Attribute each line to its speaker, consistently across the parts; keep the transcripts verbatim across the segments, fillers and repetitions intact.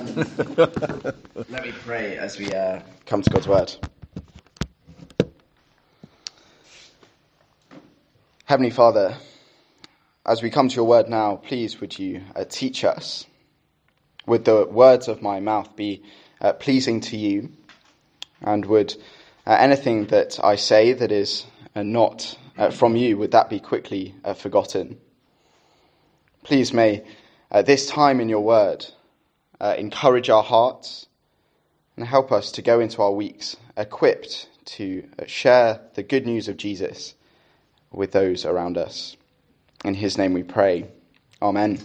Speaker 1: Um, let me pray as we uh, come to God's word. Heavenly Father, as we come to your word now, please would you uh, teach us. Would the words of my mouth be uh, pleasing to you, and would uh, anything that I say that is uh, not uh, from you, would that be quickly uh, forgotten? Please may uh, this time in your word uh, encourage our hearts and help us to go into our weeks equipped to uh, share the good news of Jesus with those around us. In his name we pray. Amen.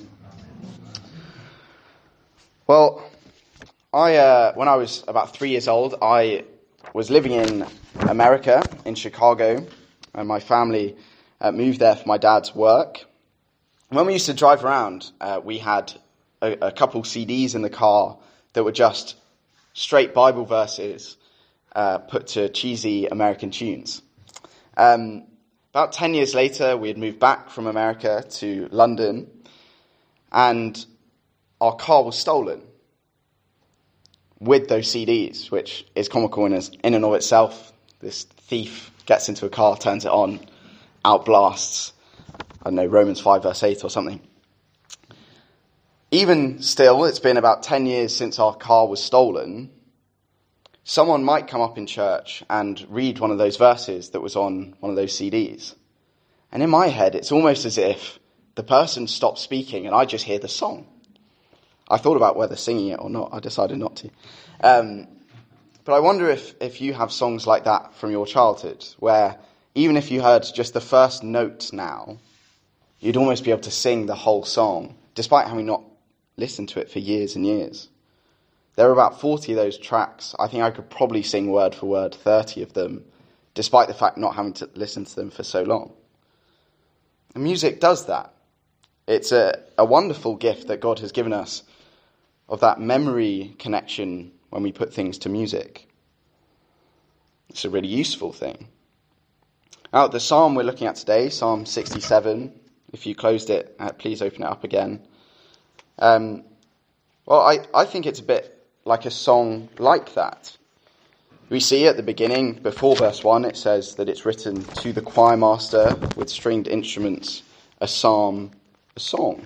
Speaker 1: Well, I uh, when I was about three years old, I was living in America, in Chicago, and my family uh, moved there for my dad's work. When we used to drive around, uh, we had a, a couple C Ds in the car that were just straight Bible verses uh, put to cheesy American tunes. Um, about ten years later, we had moved back from America to London, and our car was stolen with those C Ds, which is comical in, in and of itself. This thief gets into a car, turns it on, outblasts, I don't know, Romans five verse eight or something. Even still, it's been about ten years since our car was stolen. Someone might come up in church and read one of those verses that was on one of those C Ds. And in my head, it's almost as if the person stopped speaking and I just hear the song. I thought about whether singing it or not. I decided not to. Um, but I wonder if, if you have songs like that from your childhood, where even if you heard just the first note now, you'd almost be able to sing the whole song, despite having not listened to it for years and years. There are about forty of those tracks. I think I could probably sing word for word thirty of them, despite the fact not having to listen to them for so long. And music does that. It's a, a wonderful gift that God has given us of that memory connection when we put things to music. It's a really useful thing. Now, the psalm we're looking at today, Psalm sixty-seven, if you closed it, uh, please open it up again. Um, well, I, I think it's a bit like a song like that. We see at the beginning, before verse one, it says that it's written to the choir master with stringed instruments, a psalm, a song.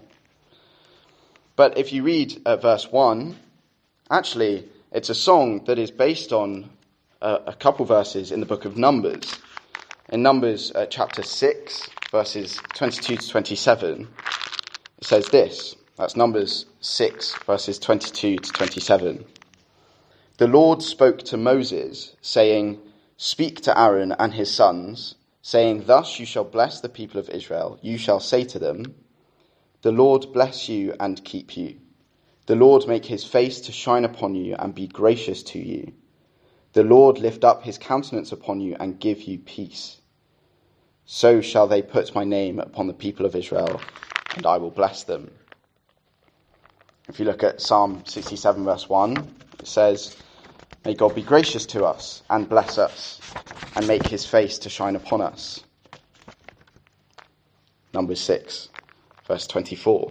Speaker 1: But if you read uh, verse one, actually, it's a song that is based on uh, a couple verses in the book of Numbers. In Numbers uh, chapter six, verses twenty-two to twenty-seven, it says this. That's Numbers six, verses twenty-two to twenty-seven. The Lord spoke to Moses, saying, "Speak to Aaron and his sons, saying, Thus you shall bless the people of Israel. You shall say to them, The Lord bless you and keep you. The Lord make his face to shine upon you and be gracious to you. The Lord lift up his countenance upon you and give you peace. So shall they put my name upon the people of Israel, and I will bless them." If you look at Psalm sixty-seven verse one, it says, "May God be gracious to us and bless us and make his face to shine upon us." Numbers six, verse twenty-four.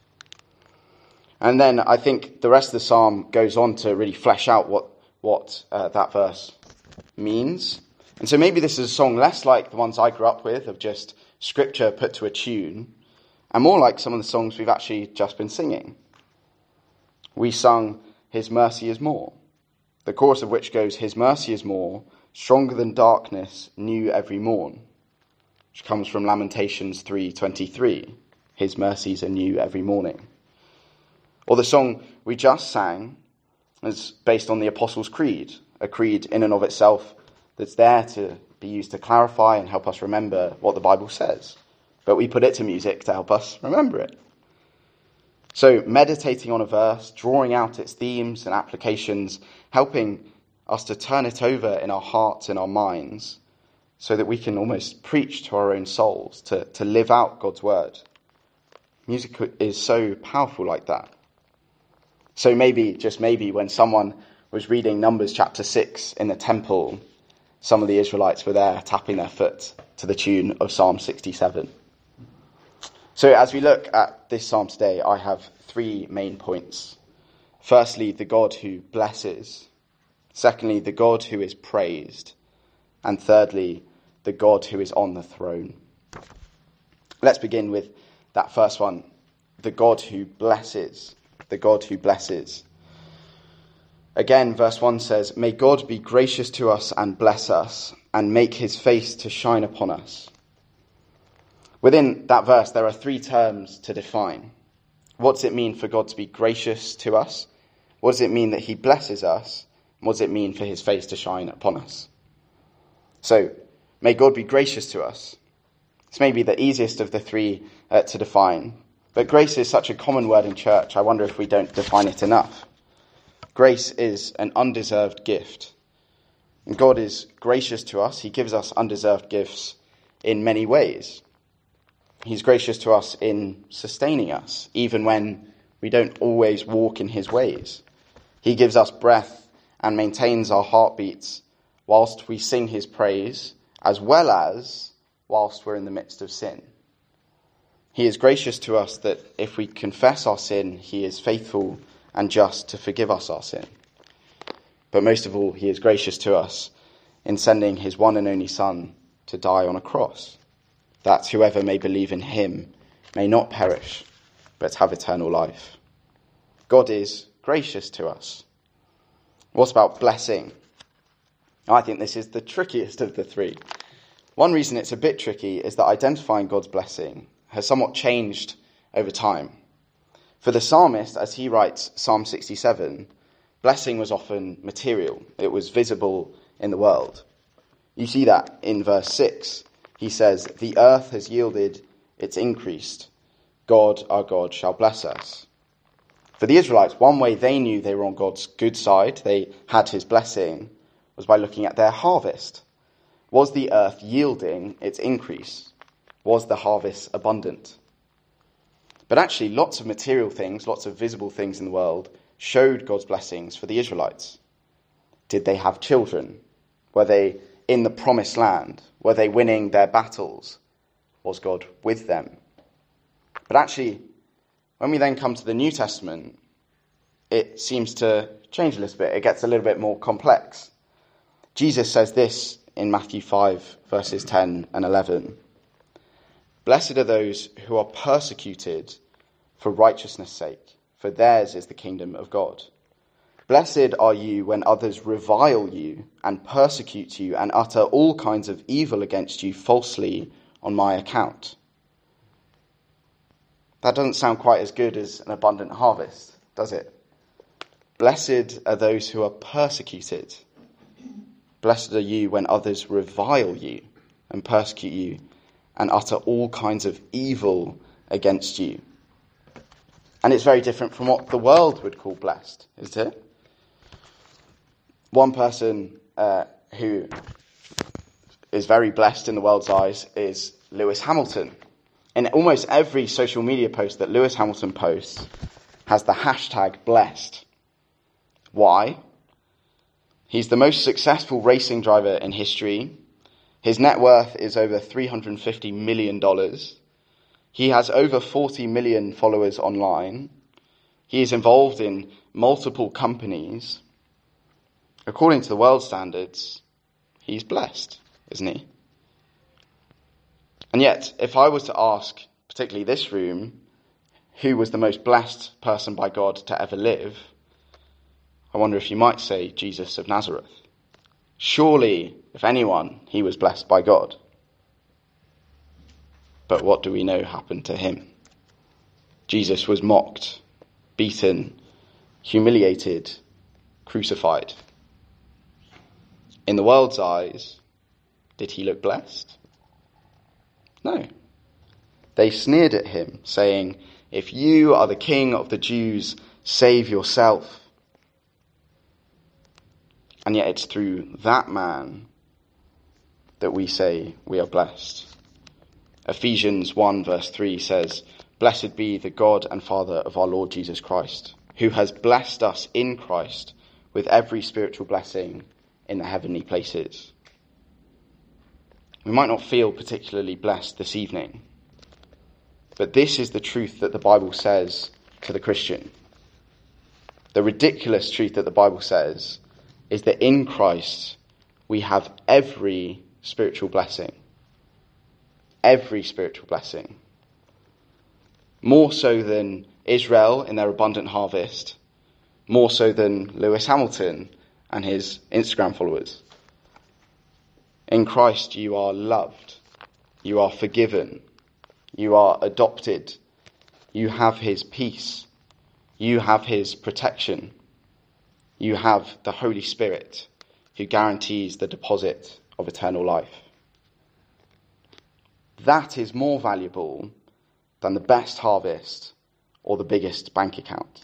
Speaker 1: And then I think the rest of the psalm goes on to really flesh out what, what uh, that verse means. And so maybe this is a song less like the ones I grew up with, of just scripture put to a tune, and more like some of the songs we've actually just been singing. We sung, "His mercy is more," the chorus of which goes, "His mercy is more, stronger than darkness, new every morn," which comes from Lamentations three twenty-three. His mercies are new every morning. Or the song we just sang is based on the Apostles' Creed, a creed in and of itself that's there to be used to clarify and help us remember what the Bible says. But we put it to music to help us remember it. So meditating on a verse, drawing out its themes and applications, helping us to turn it over in our hearts and our minds so that we can almost preach to our own souls, to, to live out God's word. Music is so powerful like that. So maybe, just maybe, when someone was reading Numbers chapter six in the temple, some of the Israelites were there tapping their foot to the tune of Psalm sixty-seven. So as we look at this psalm today, I have three main points. Firstly, the God who blesses. Secondly, the God who is praised. And thirdly, the God who is on the throne. Let's begin with that first one, the God who blesses. The God who blesses. Again, verse one says, "May God be gracious to us and bless us, and make his face to shine upon us." Within that verse, there are three terms to define. What does it mean for God to be gracious to us? What does it mean that he blesses us? And what does it mean for his face to shine upon us? So, may God be gracious to us. This may be the easiest of the three uh, to define. But grace is such a common word in church, I wonder if we don't define it enough. Grace is an undeserved gift. And God is gracious to us. He gives us undeserved gifts in many ways. He's gracious to us in sustaining us, even when we don't always walk in his ways. He gives us breath and maintains our heartbeats whilst we sing his praise, as well as whilst we're in the midst of sin. He is gracious to us that if we confess our sin, he is faithful and just to forgive us our sin. But most of all, he is gracious to us in sending his one and only Son to die on a cross, that whoever may believe in him may not perish, but have eternal life. God is gracious to us. What about blessing? I think this is the trickiest of the three. One reason it's a bit tricky is that identifying God's blessing has somewhat changed over time. For the psalmist, as he writes Psalm sixty-seven, blessing was often material. It was visible in the world. You see that in verse six. He says, "The earth has yielded its increase. God, our God, shall bless us." For the Israelites, one way they knew they were on God's good side, they had his blessing, was by looking at their harvest. Was the earth yielding its increase? Was the harvest abundant? But actually, lots of material things, lots of visible things in the world showed God's blessings for the Israelites. Did they have children? Were they in the promised land? Were they winning their battles? Was God with them? But actually, when we then come to the New Testament, it seems to change a little bit. It gets a little bit more complex. Jesus says this in Matthew five, verses ten and eleven. "Blessed are those who are persecuted for righteousness' sake, for theirs is the kingdom of God. Blessed are you when others revile you and persecute you and utter all kinds of evil against you falsely on my account." That doesn't sound quite as good as an abundant harvest, does it? Blessed are those who are persecuted. Blessed are you when others revile you and persecute you and utter all kinds of evil against you. And it's very different from what the world would call blessed, isn't it? One person uh, who is very blessed in the world's eyes is Lewis Hamilton. And almost every social media post that Lewis Hamilton posts has the hashtag blessed. Why? He's the most successful racing driver in history. His net worth is over three hundred fifty million dollars. He has over forty million followers online. He is involved in multiple companies. According to the world standards, he's blessed, isn't he? And yet, if I was to ask, particularly this room, who was the most blessed person by God to ever live, I wonder if you might say Jesus of Nazareth. Surely, if anyone, he was blessed by God. But what do we know happened to him? Jesus was mocked, beaten, humiliated, crucified. In the world's eyes, did he look blessed? No. They sneered at him, saying, "If you are the king of the Jews, save yourself." And yet it's through that man that we say we are blessed. Ephesians one verse three says, "Blessed be the God and Father of our Lord Jesus Christ, who has blessed us in Christ with every spiritual blessing in the heavenly places." We might not feel particularly blessed this evening, but this is the truth that the Bible says to the Christian. the ridiculous truth that the Bible says is that in Christ we have every spiritual blessing. Every spiritual blessing. More so than Israel in their abundant harvest. More so than Lewis Hamilton and his Instagram followers. In Christ you are loved. You are forgiven. You are adopted. You have his peace. You have his protection. You have the Holy Spirit who guarantees the deposit of eternal life. That is more valuable than the best harvest or the biggest bank account.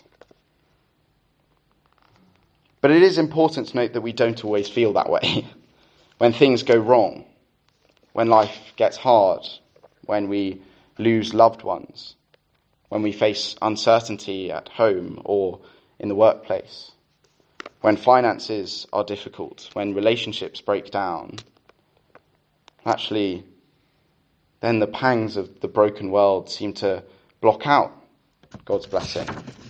Speaker 1: But it is important to note that we don't always feel that way. When things go wrong, when life gets hard, when we lose loved ones, when we face uncertainty at home or in the workplace, when finances are difficult, when relationships break down, actually, then the pangs of the broken world seem to block out God's blessing.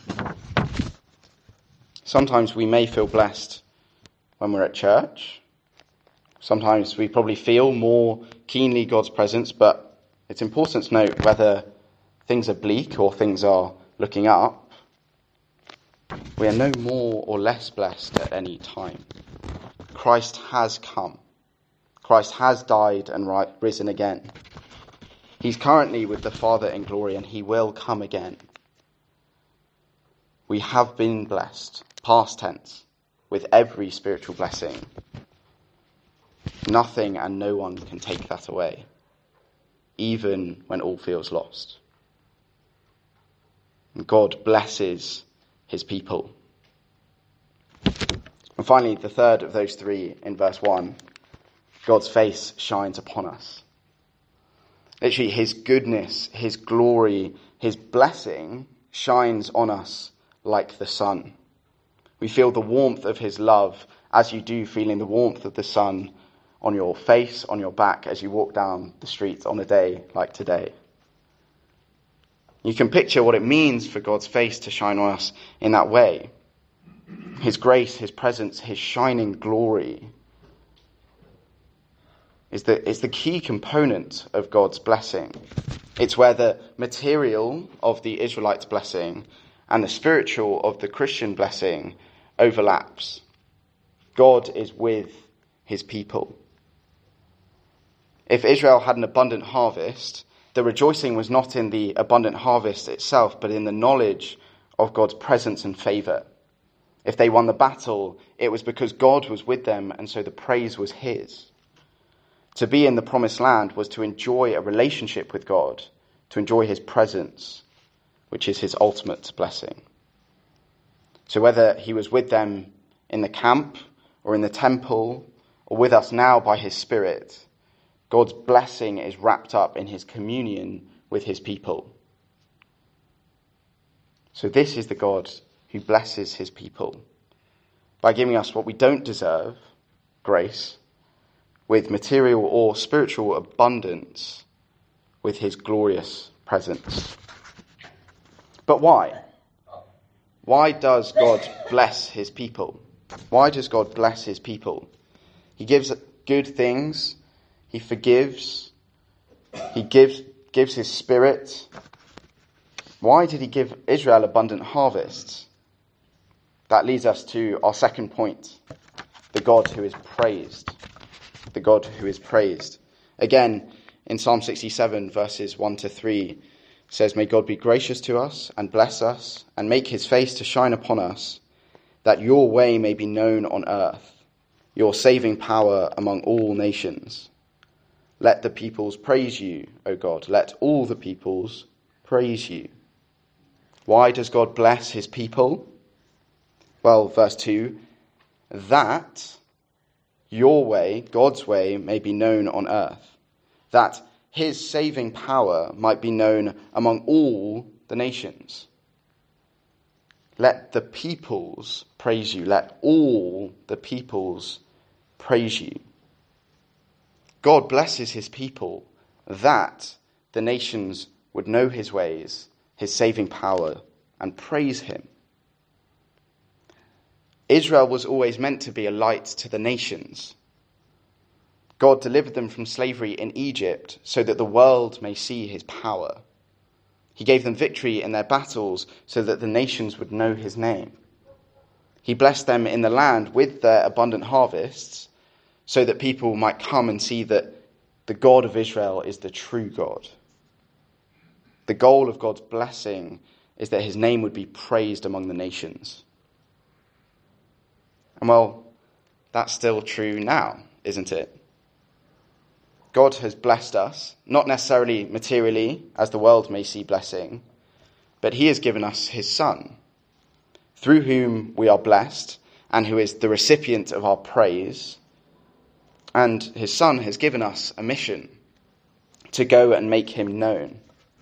Speaker 1: Sometimes we may feel blessed when we're at church. Sometimes we probably feel more keenly God's presence, but it's important to note whether things are bleak or things are looking up. We are no more or less blessed at any time. Christ has come. Christ has died and risen again. He's currently with the Father in glory, and he will come again. We have been blessed, past tense, with every spiritual blessing. Nothing and no one can take that away, even when all feels lost. God blesses his people. And finally, the third of those three in verse one, God's face shines upon us. Literally, his goodness, his glory, his blessing shines on us like the sun. We feel the warmth of his love as you do feeling the warmth of the sun on your face, on your back, as you walk down the street on a day like today. You can picture what it means for God's face to shine on us in that way. His grace, his presence, his shining glory is the, is the key component of God's blessing. It's where the material of the Israelites' blessing and the spiritual of the Christian blessing overlaps. God is with his people. If Israel had an abundant harvest, the rejoicing was not in the abundant harvest itself, but in the knowledge of God's presence and favour. If they won the battle, it was because God was with them, and so the praise was his. To be in the promised land was to enjoy a relationship with God, to enjoy his presence, which is his ultimate blessing. So whether he was with them in the camp or in the temple, or with us now by his Spirit, God's blessing is wrapped up in his communion with his people. So this is the God who blesses his people by giving us what we don't deserve, grace, with material or spiritual abundance, with his glorious presence. But why? Why does God bless his people? Why does God bless his people? He gives good things. He forgives. He gives, gives his Spirit. Why did he give Israel abundant harvests? That leads us to our second point. The God who is praised. The God who is praised. Again, in Psalm sixty-seven, verses one to three, says, "May God be gracious to us and bless us and make his face to shine upon us, that your way may be known on earth, your saving power among all nations. Let the peoples praise you, O God. Let all the peoples praise you." Why does God bless his people? Well, verse two, that your way, God's way, may be known on earth, that his saving power might be known among all the nations. Let the peoples praise you. Let all the peoples praise you. God blesses his people that the nations would know his ways, his saving power, and praise him. Israel was always meant to be a light to the nations. God delivered them from slavery in Egypt so that the world may see his power. He gave them victory in their battles so that the nations would know his name. He blessed them in the land with their abundant harvests so that people might come and see that the God of Israel is the true God. The goal of God's blessing is that his name would be praised among the nations. And well, that's still true now, isn't it? God has blessed us, not necessarily materially, as the world may see blessing, but he has given us his Son, through whom we are blessed, and who is the recipient of our praise. And his Son has given us a mission to go and make him known.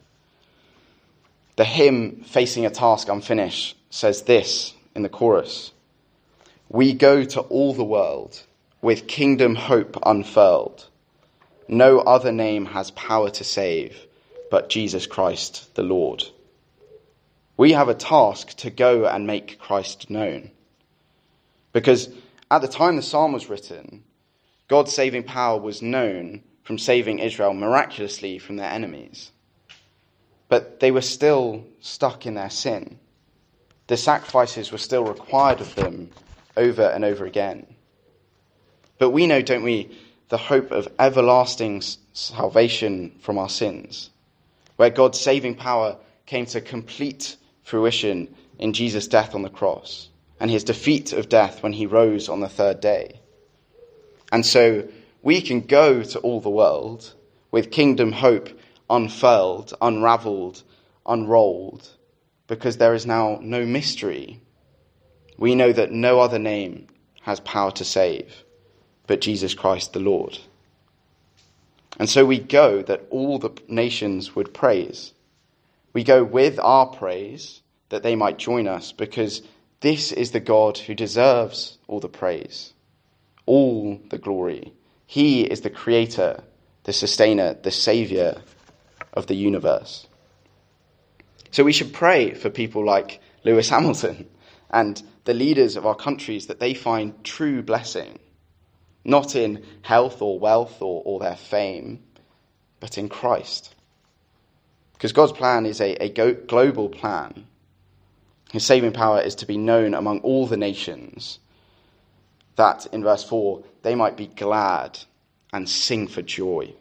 Speaker 1: The hymn, Facing a Task Unfinished, says this in the chorus: "We go to all the world with kingdom hope unfurled. No other name has power to save but Jesus Christ the Lord." We have a task to go and make Christ known. Because at the time the psalm was written, God's saving power was known from saving Israel miraculously from their enemies. But they were still stuck in their sin. The sacrifices were still required of them over and over again. But we know, don't we, the hope of everlasting salvation from our sins, where God's saving power came to complete fruition in Jesus' death on the cross and his defeat of death when he rose on the third day. And so we can go to all the world with kingdom hope unfurled, unraveled, unrolled, because there is now no mystery. We know that no other name has power to save but Jesus Christ the Lord. And so we go that all the nations would praise. We go with our praise that they might join us, because this is the God who deserves all the praise, all the glory. He is the creator, the sustainer, the saviour of the universe. So we should pray for people like Lewis Hamilton and the leaders of our countries, that they find true blessing, not in health or wealth or, or their fame, but in Christ. Because God's plan is a, a go- global plan. His saving power is to be known among all the nations, that, in verse four, they might be glad and sing for joy.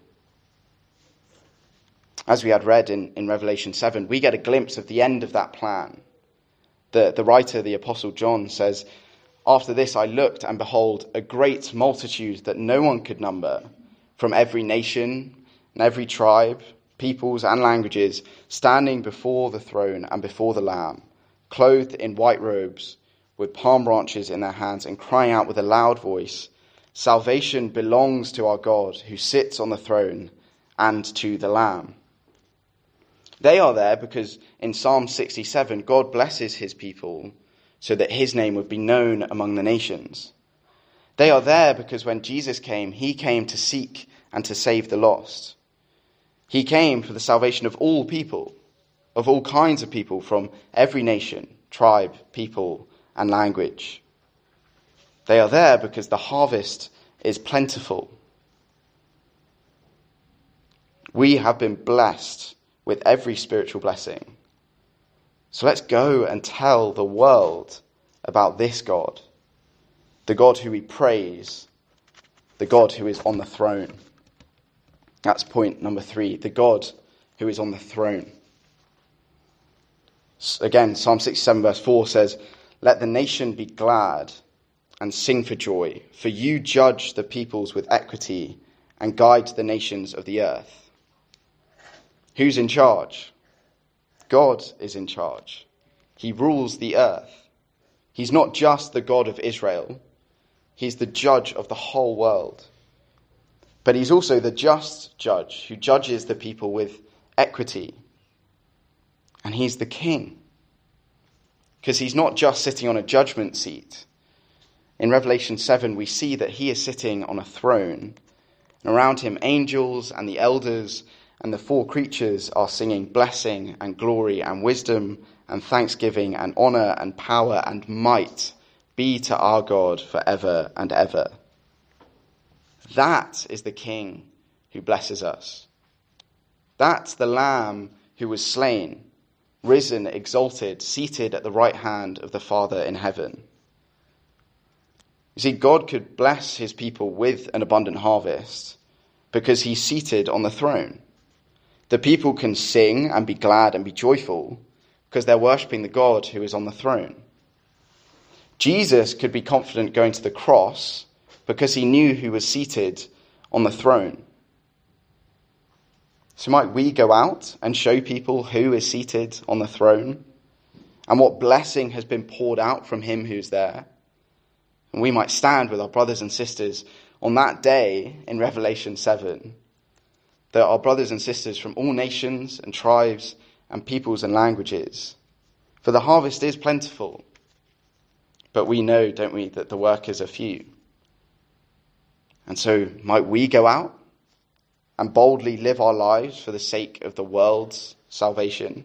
Speaker 1: As we had read in, in Revelation seven, we get a glimpse of the end of that plan. The, the writer, the Apostle John, says, "After this I looked, and behold, a great multitude that no one could number, from every nation and every tribe, peoples and languages, standing before the throne and before the Lamb, clothed in white robes, with palm branches in their hands, and crying out with a loud voice, 'Salvation belongs to our God who sits on the throne and to the Lamb.'" They are there because in Psalm sixty-seven, God blesses his people so that his name would be known among the nations. They are there because when Jesus came, he came to seek and to save the lost. He came for the salvation of all people, of all kinds of people from every nation, tribe, people, and language. They are there because the harvest is plentiful. We have been blessed with every spiritual blessing. So let's go and tell the world about this God, the God who we praise, the God who is on the throne. That's point number three, the God who is on the throne. Again, Psalm sixty-seven verse four says, "Let the nation be glad and sing for joy, for you judge the peoples with equity and guide the nations of the earth." Who's in charge? God is in charge. He rules the earth. He's not just the God of Israel. He's the judge of the whole world. But he's also the just judge who judges the people with equity. And he's the king. Because he's not just sitting on a judgment seat. In Revelation seven, we see that he is sitting on a throne. And around him, angels and the elders and the four creatures are singing blessing and glory and wisdom and thanksgiving and honor and power and might be to our God forever and ever. That is the King who blesses us. That's the Lamb who was slain, risen, exalted, seated at the right hand of the Father in heaven. You see, God could bless his people with an abundant harvest because he's seated on the throne. The people can sing and be glad and be joyful because they're worshipping the God who is on the throne. Jesus could be confident going to the cross because he knew who was seated on the throne. So might we go out and show people who is seated on the throne and what blessing has been poured out from him who's there. And we might stand with our brothers and sisters on that day in Revelation seven, that our brothers and sisters from all nations and tribes and peoples and languages. For the harvest is plentiful, but we know, don't we, that the workers are few. And so might we go out and boldly live our lives for the sake of the world's salvation,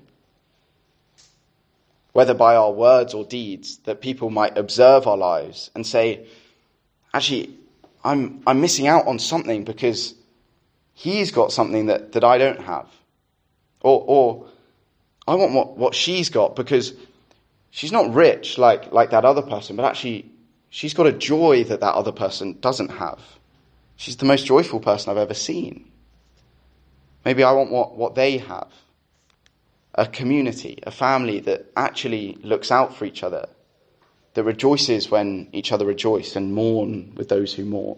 Speaker 1: whether by our words or deeds, that people might observe our lives and say, actually, I'm I'm missing out on something because he's got something that, that I don't have. Or or I want what, what she's got because she's not rich like, like that other person, but actually she's got a joy that that other person doesn't have. She's the most joyful person I've ever seen. Maybe I want what, what they have. A community, a family that actually looks out for each other, that rejoices when each other rejoice and mourn with those who mourn.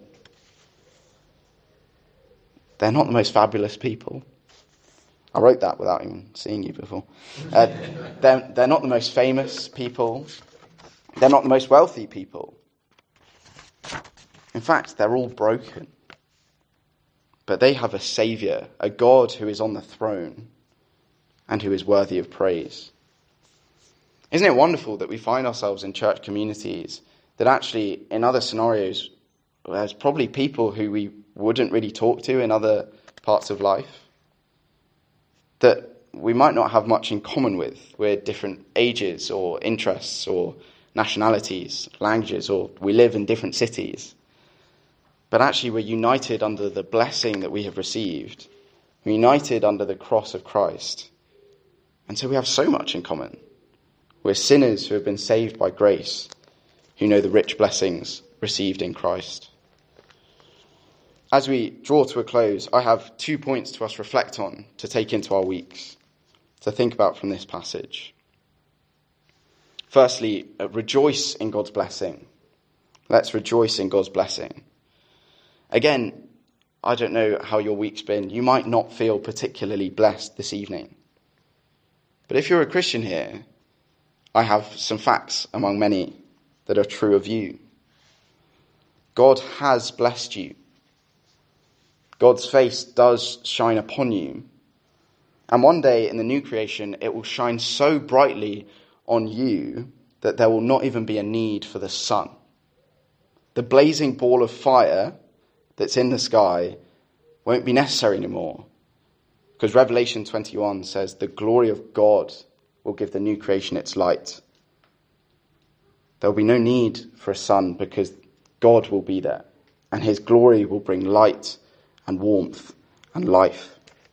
Speaker 1: They're not the most fabulous people. I wrote that without even seeing you before. Uh, they're, they're not the most famous people. They're not the most wealthy people. In fact, they're all broken. But they have a Saviour, a God who is on the throne and who is worthy of praise. Isn't it wonderful that we find ourselves in church communities that actually, in other scenarios, there's probably people who we wouldn't really talk to in other parts of life, that we might not have much in common with. We're different ages or interests or nationalities, languages, or we live in different cities. But actually we're united under the blessing that we have received. We're united under the cross of Christ. And so we have so much in common. We're sinners who have been saved by grace, who know the rich blessings received in Christ. As we draw to a close, I have two points to us reflect on, to take into our weeks, to think about from this passage. Firstly, rejoice in God's blessing. Let's rejoice in God's blessing. Again, I don't know how your week's been. You might not feel particularly blessed this evening. But if you're a Christian here, I have some facts among many that are true of you. God has blessed you. God's face does shine upon you. And one day in the new creation, it will shine so brightly on you that there will not even be a need for the sun. The blazing ball of fire that's in the sky won't be necessary anymore. Because Revelation twenty-one says the glory of God will give the new creation its light. There will be no need for a sun because God will be there. And his glory will bring light and warmth and life.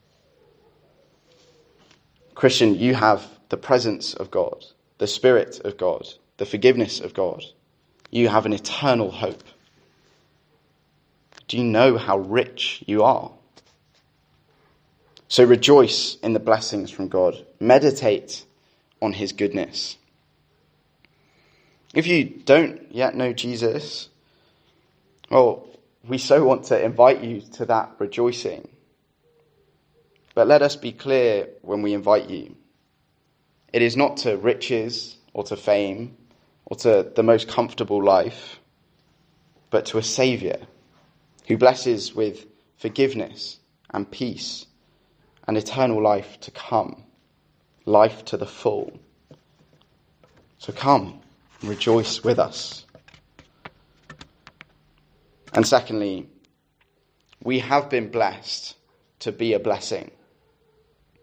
Speaker 1: Christian, you have the presence of God, the Spirit of God, the forgiveness of God. You have an eternal hope. Do you know how rich you are? So rejoice in the blessings from God. Meditate on his goodness. If you don't yet know Jesus, well, we so want to invite you to that rejoicing. But let us be clear when we invite you. It is not to riches or to fame or to the most comfortable life, but to a Saviour who blesses with forgiveness and peace and eternal life to come, life to the full. So come, rejoice with us. And secondly, we have been blessed to be a blessing.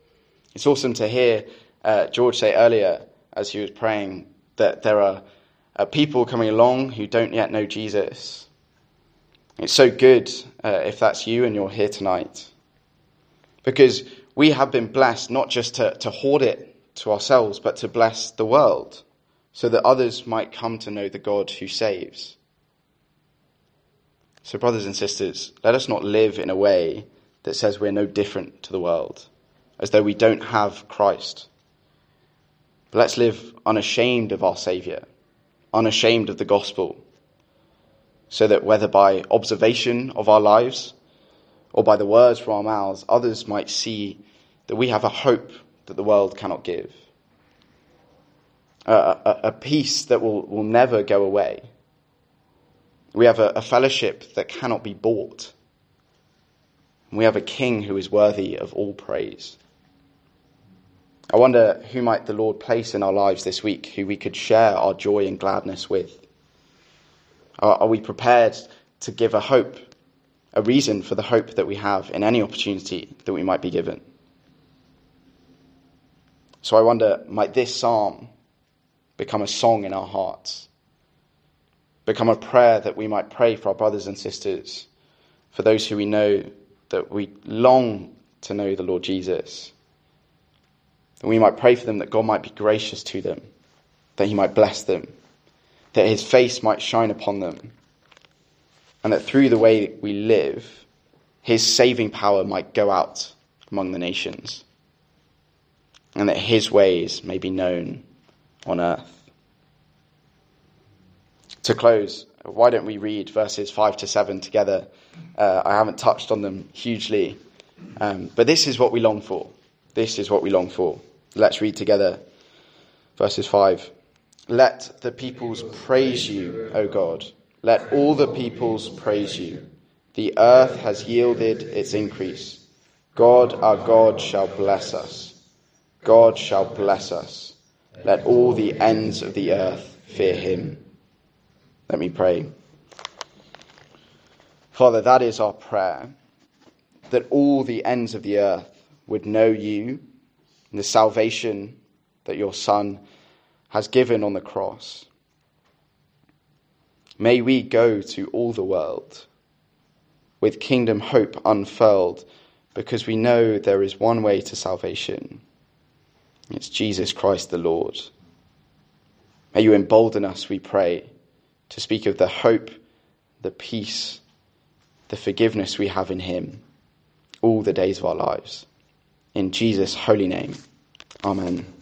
Speaker 1: It's awesome to hear uh, George say earlier, as he was praying, that there are uh, people coming along who don't yet know Jesus. It's so good uh, if that's you and you're here tonight, because we have been blessed not just to, to hoard it to ourselves, but to bless the world so that others might come to know the God who saves. So brothers and sisters, let us not live in a way that says we're no different to the world, as though we don't have Christ. But let's live unashamed of our Saviour, unashamed of the gospel, so that whether by observation of our lives or by the words from our mouths, others might see that we have a hope that the world cannot give. A, a, a peace that will, will never go away. We have a, a fellowship that cannot be bought. And we have a King who is worthy of all praise. I wonder who might the Lord place in our lives this week, who we could share our joy and gladness with. Are, are we prepared to give a hope, a reason for the hope that we have in any opportunity that we might be given? So I wonder, might this psalm become a song in our hearts, become a prayer that we might pray for our brothers and sisters, for those who we know that we long to know the Lord Jesus, that we might pray for them that God might be gracious to them, that he might bless them, that his face might shine upon them, and that through the way we live, his saving power might go out among the nations, and that his ways may be known on earth. To close, why don't we read verses five to seven together? Uh, I haven't touched on them hugely, um, but this is what we long for. This is what we long for. Let's read together verses five. Let the peoples praise you, O God. Let all the peoples praise you. The earth has yielded its increase. God, our God, shall bless us. God shall bless us. Let all the ends of the earth fear him. Let me pray. Father, that is our prayer, that all the ends of the earth would know you and the salvation that your Son has given on the cross. May we go to all the world with kingdom hope unfurled, because we know there is one way to salvation. It's Jesus Christ the Lord. May you embolden us, we pray, to speak of the hope, the peace, the forgiveness we have in him all the days of our lives. In Jesus' holy name, amen.